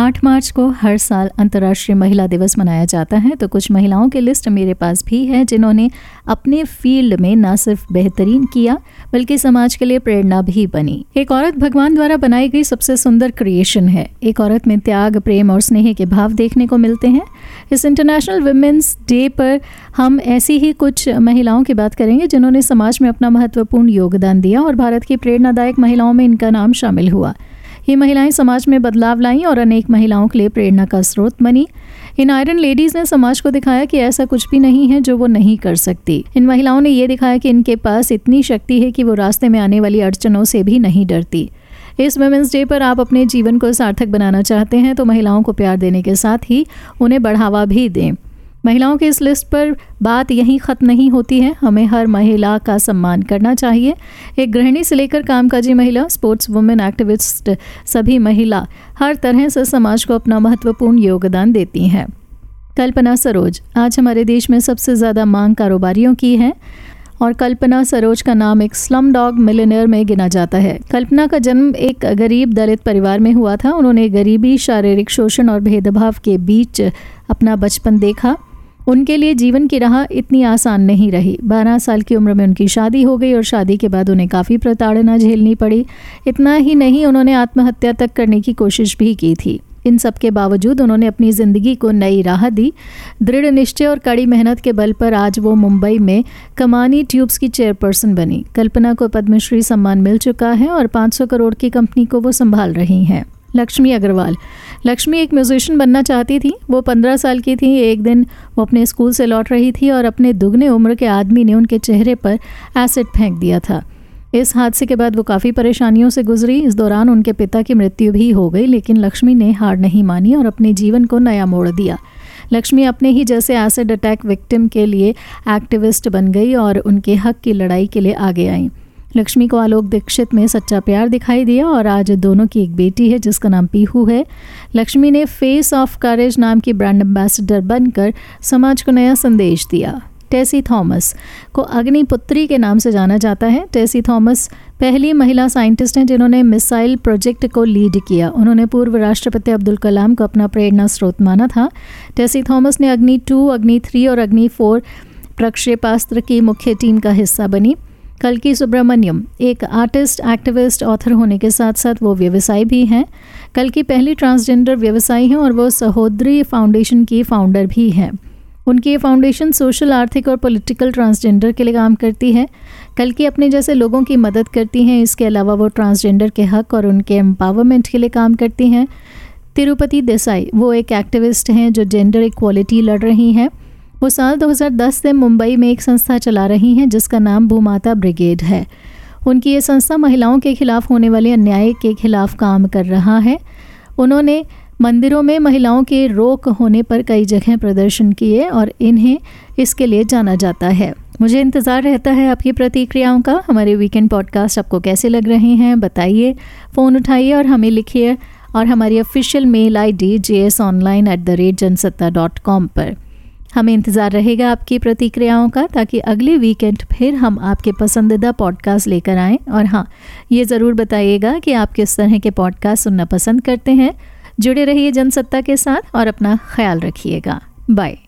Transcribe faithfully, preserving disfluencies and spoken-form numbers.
आठ मार्च को हर साल अंतर्राष्ट्रीय महिला दिवस मनाया जाता है। तो कुछ महिलाओं की लिस्ट मेरे पास भी है जिन्होंने अपने फील्ड में न सिर्फ बेहतरीन किया बल्कि समाज के लिए प्रेरणा भी बनी। एक औरत भगवान द्वारा बनाई गई सबसे सुंदर क्रिएशन है। एक औरत में त्याग, प्रेम और स्नेह के भाव देखने को मिलते हैं। इस इंटरनेशनल वुमेन्स डे पर हम ऐसी ही कुछ महिलाओं की बात करेंगे जिन्होंने समाज में अपना महत्वपूर्ण योगदान दिया और भारत की प्रेरणादायक महिलाओं में इनका नाम शामिल हुआ। ये महिलाएं समाज में बदलाव लाईं और अनेक महिलाओं के लिए प्रेरणा का स्रोत बनी। इन आयरन लेडीज ने समाज को दिखाया कि ऐसा कुछ भी नहीं है जो वो नहीं कर सकती। इन महिलाओं ने ये दिखाया कि इनके पास इतनी शक्ति है कि वो रास्ते में आने वाली अड़चनों से भी नहीं डरती। इस वुमेन्स डे पर आप अपने जीवन को सार्थक बनाना चाहते हैं तो महिलाओं को प्यार देने के साथ ही उन्हें बढ़ावा भी दें। महिलाओं की इस लिस्ट पर बात यहीं ख़त्म नहीं होती है। हमें हर महिला का सम्मान करना चाहिए। एक गृहिणी से लेकर कामकाजी महिला, स्पोर्ट्स वुमेन, एक्टिविस्ट, सभी महिला हर तरह से समाज को अपना महत्वपूर्ण योगदान देती हैं। कल्पना सरोज आज हमारे देश में सबसे ज़्यादा मांग कारोबारियों की है और कल्पना सरोज का नाम एक स्लम डॉग मिलियनेयर में गिना जाता है। कल्पना का जन्म एक गरीब दलित परिवार में हुआ था। उन्होंने गरीबी, शारीरिक शोषण और भेदभाव के बीच अपना बचपन देखा। उनके लिए जीवन की राह इतनी आसान नहीं रही। बारह साल की उम्र में उनकी शादी हो गई और शादी के बाद उन्हें काफ़ी प्रताड़ना झेलनी पड़ी। इतना ही नहीं, उन्होंने आत्महत्या तक करने की कोशिश भी की थी। इन सब के बावजूद उन्होंने अपनी ज़िंदगी को नई राह दी। दृढ़ निश्चय और कड़ी मेहनत के बल पर आज वो मुंबई में कमानी ट्यूब्स की चेयरपर्सन बनी। कल्पना को पद्मश्री सम्मान मिल चुका है और पाँच सौ करोड़ की कंपनी को वो संभाल रही हैं। लक्ष्मी अग्रवाल लक्ष्मी एक म्यूजिशियन बनना चाहती थी। वो पंद्रह साल की थी। एक दिन वो अपने स्कूल से लौट रही थी और अपने दुगने उम्र के आदमी ने उनके चेहरे पर एसिड फेंक दिया था। इस हादसे के बाद वो काफ़ी परेशानियों से गुजरी। इस दौरान उनके पिता की मृत्यु भी हो गई, लेकिन लक्ष्मी ने हार नहीं मानी और अपने जीवन को नया मोड़ दिया। लक्ष्मी अपने ही जैसे एसिड अटैक विक्टिम के लिए एक्टिविस्ट बन गई और उनके हक की लड़ाई के लिए आगे आई। लक्ष्मी को आलोक दीक्षित में सच्चा प्यार दिखाई दिया और आज दोनों की एक बेटी है जिसका नाम पीहू है। लक्ष्मी ने फेस ऑफ करेज नाम की ब्रांड एम्बेसडर बनकर समाज को नया संदेश दिया। टेसी थॉमस को अग्निपुत्री के नाम से जाना जाता है। टेसी थॉमस पहली महिला साइंटिस्ट हैं जिन्होंने मिसाइल प्रोजेक्ट को लीड किया। उन्होंने पूर्व राष्ट्रपति अब्दुल कलाम को अपना प्रेरणा स्रोत माना था। टेसी थॉमस ने अग्नि टू, अग्नि थ्री और अग्नि फोर प्रक्षेपास्त्र की मुख्य टीम का हिस्सा बनी। कल्की सुब्रमण्यम एक आर्टिस्ट, एक्टिविस्ट, ऑथर होने के साथ साथ वो व्यवसायी भी हैं। कल्की पहली ट्रांसजेंडर व्यवसायी हैं और वो सहोदरी फाउंडेशन की फाउंडर भी हैं। उनकी ये फाउंडेशन सोशल, आर्थिक और पॉलिटिकल ट्रांसजेंडर के लिए काम करती है। कल्की अपने जैसे लोगों की मदद करती हैं। इसके अलावा वो ट्रांसजेंडर के हक और उनके एम्पावरमेंट के लिए काम करती हैं। तिरुपति देसाई वो एक एक्टिविस्ट हैं जो जेंडर इक्वालिटी लड़ रही हैं। वो साल दो हज़ार दस से मुंबई में एक संस्था चला रही हैं जिसका नाम भूमाता ब्रिगेड है। उनकी ये संस्था महिलाओं के खिलाफ होने वाले अन्याय के खिलाफ काम कर रहा है। उन्होंने मंदिरों में महिलाओं के रोक होने पर कई जगह प्रदर्शन किए और इन्हें इसके लिए जाना जाता है। मुझे इंतज़ार रहता है आपकी प्रतिक्रियाओं का। हमारे वीकेंड पॉडकास्ट आपको कैसे लग रहे हैं बताइए, फ़ोन उठाइए और हमें लिखिए। और हमारी official mail I D J S online at the rate Jansatta dot com पर हमें इंतज़ार रहेगा आपकी प्रतिक्रियाओं का, ताकि अगले वीकेंड फिर हम आपके पसंदीदा पॉडकास्ट लेकर आएँ। और हाँ, ये ज़रूर बताइएगा कि आप किस तरह के पॉडकास्ट सुनना पसंद करते हैं। जुड़े रहिए जनसत्ता के साथ और अपना ख्याल रखिएगा। बाय।